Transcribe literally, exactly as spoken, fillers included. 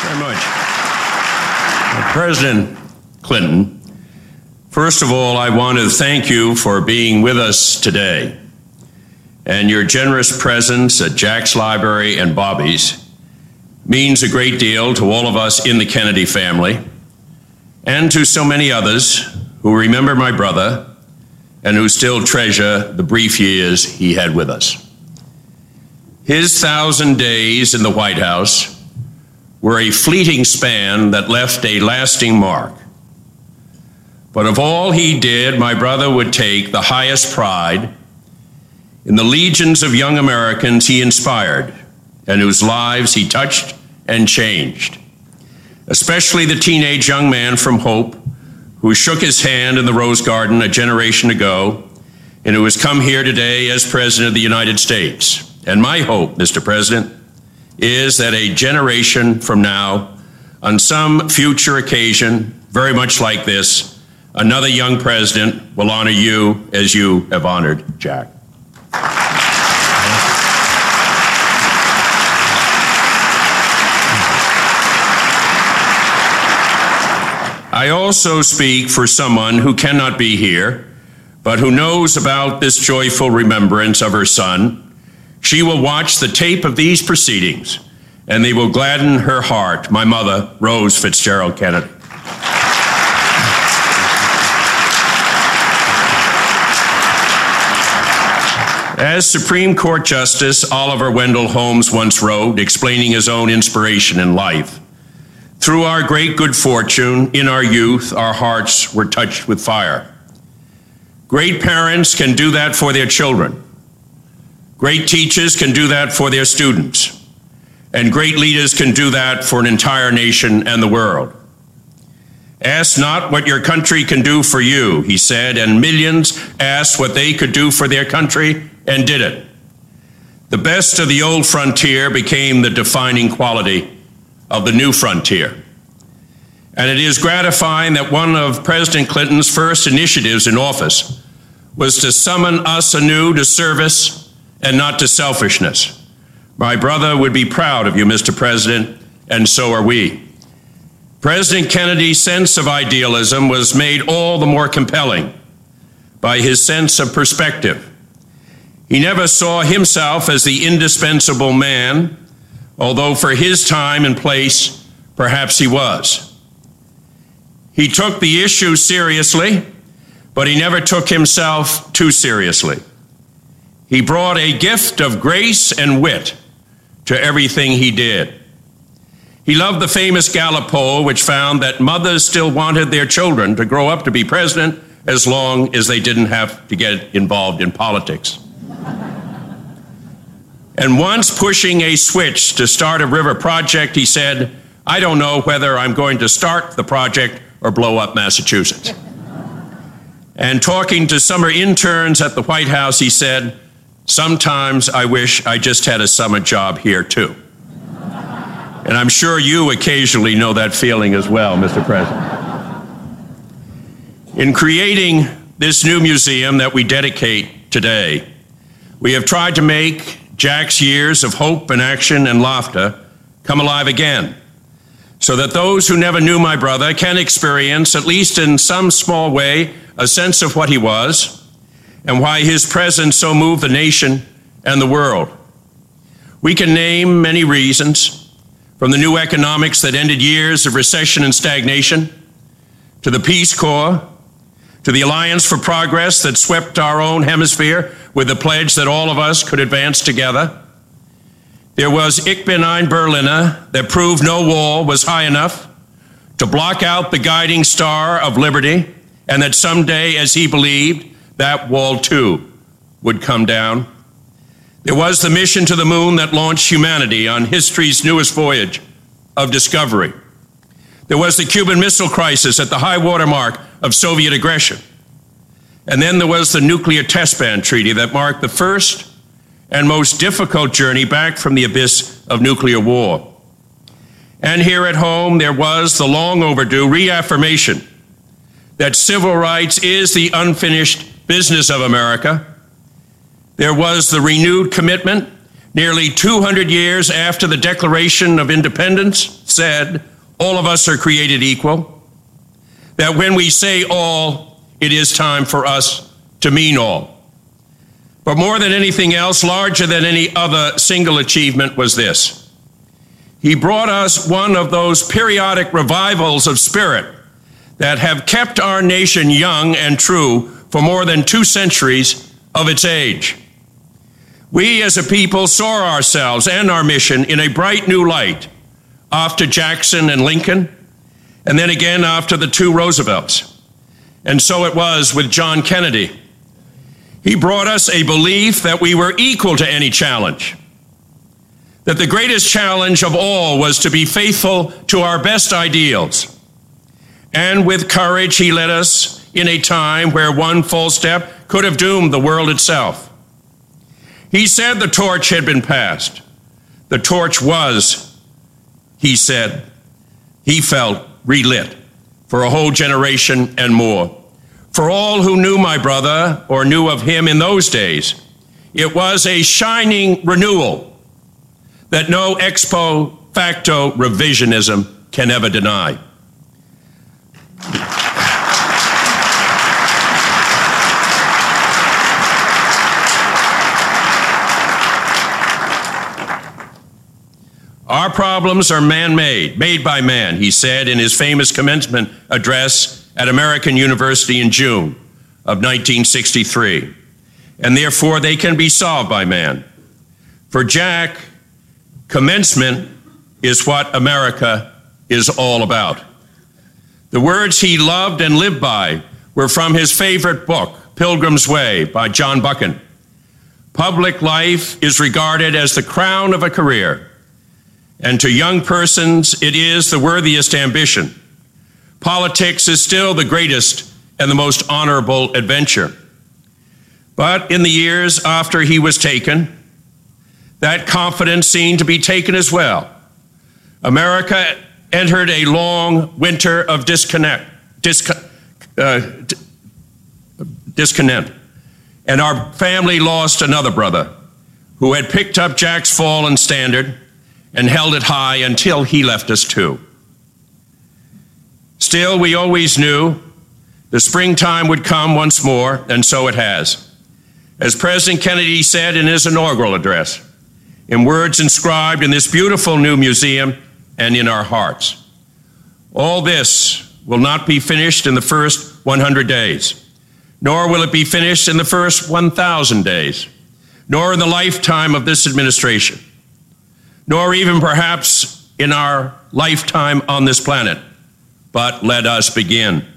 Very much. President Clinton, first of all, I want to thank you for being with us today. And your generous presence at Jack's Library and Bobby's means a great deal to all of us in the Kennedy family and to so many others who remember my brother and who still treasure the brief years he had with us. His thousand days in the White House were a fleeting span that left a lasting mark. But of all he did, my brother would take the highest pride in the legions of young Americans he inspired and whose lives he touched and changed, especially the teenage young man from Hope who shook his hand in the Rose Garden a generation ago and who has come here today as President of the United States. And my hope, Mister President, is that a generation from now, on some future occasion, very much like this, another young president will honor you as you have honored Jack. I also speak for someone who cannot be here, but who knows about this joyful remembrance of her son. She will watch the tape of these proceedings, and they will gladden her heart, my mother, Rose Fitzgerald Kennedy. As Supreme Court Justice Oliver Wendell Holmes once wrote, explaining his own inspiration in life, through our great good fortune, in our youth, our hearts were touched with fire. Great parents can do that for their children. Great teachers can do that for their students. And great leaders can do that for an entire nation and the world. Ask not what your country can do for you, he said, and millions asked what they could do for their country and did it. The best of the old frontier became the defining quality of the new frontier. And it is gratifying that one of President Clinton's first initiatives in office was to summon us anew to service and not to selfishness. My brother would be proud of you, Mister President, and so are we. President Kennedy's sense of idealism was made all the more compelling by his sense of perspective. He never saw himself as the indispensable man, although for his time and place, perhaps he was. He took the issue seriously, but he never took himself too seriously. He brought a gift of grace and wit to everything he did. He loved the famous Gallup poll, which found that mothers still wanted their children to grow up to be president as long as they didn't have to get involved in politics. And once pushing a switch to start a river project, he said, I don't know whether I'm going to start the project or blow up Massachusetts. And talking to summer interns at the White House, he said, sometimes I wish I just had a summer job here too. And I'm sure you occasionally know that feeling as well, Mister President. In creating this new museum that we dedicate today, we have tried to make Jack's years of hope and action and laughter come alive again, so that those who never knew my brother can experience, at least in some small way, a sense of what he was and why his presence so moved the nation and the world. We can name many reasons, from the new economics that ended years of recession and stagnation, to the Peace Corps, to the Alliance for Progress that swept our own hemisphere with the pledge that all of us could advance together. There was Ich bin ein Berliner that proved no wall was high enough to block out the guiding star of liberty, and that someday, as he believed, that wall too would come down. There was the mission to the moon that launched humanity on history's newest voyage of discovery. There was the Cuban Missile Crisis at the high water mark of Soviet aggression. And then there was the Nuclear Test Ban Treaty that marked the first and most difficult journey back from the abyss of nuclear war. And here at home, there was the long overdue reaffirmation that civil rights is the unfinished business of America. There was the renewed commitment nearly two hundred years after the Declaration of Independence said, all of us are created equal, that when we say all, it is time for us to mean all. But more than anything else, larger than any other single achievement was this. He brought us one of those periodic revivals of spirit that have kept our nation young and true for more than two centuries of its age. We as a people saw ourselves and our mission in a bright new light after Jackson and Lincoln, and then again after the two Roosevelts. And so it was with John Kennedy. He brought us a belief that we were equal to any challenge, that the greatest challenge of all was to be faithful to our best ideals. And with courage, he led us in a time where one false step could have doomed the world itself. He said the torch had been passed. The torch was, he said, he felt relit for a whole generation and more. For all who knew my brother or knew of him in those days, it was a shining renewal that no ex post facto revisionism can ever deny. Our problems are man-made, made by man, he said in his famous commencement address at American University in June of nineteen sixty-three. And therefore they can be solved by man. For Jack, commencement is what America is all about. The words he loved and lived by were from his favorite book, Pilgrim's Way by John Buchan. Public life is regarded as the crown of a career, and to young persons, it is the worthiest ambition. Politics is still the greatest and the most honorable adventure. But in the years after he was taken, that confidence seemed to be taken as well. America entered a long winter of disconnect, disco, uh, d- discontent, and our family lost another brother who had picked up Jack's fallen standard and held it high until he left us too. Still, we always knew the springtime would come once more, and so it has. As President Kennedy said in his inaugural address, in words inscribed in this beautiful new museum and in our hearts, all this will not be finished in the first one hundred days, nor will it be finished in the first one thousand days, nor in the lifetime of this administration, nor even perhaps in our lifetime on this planet. But let us begin.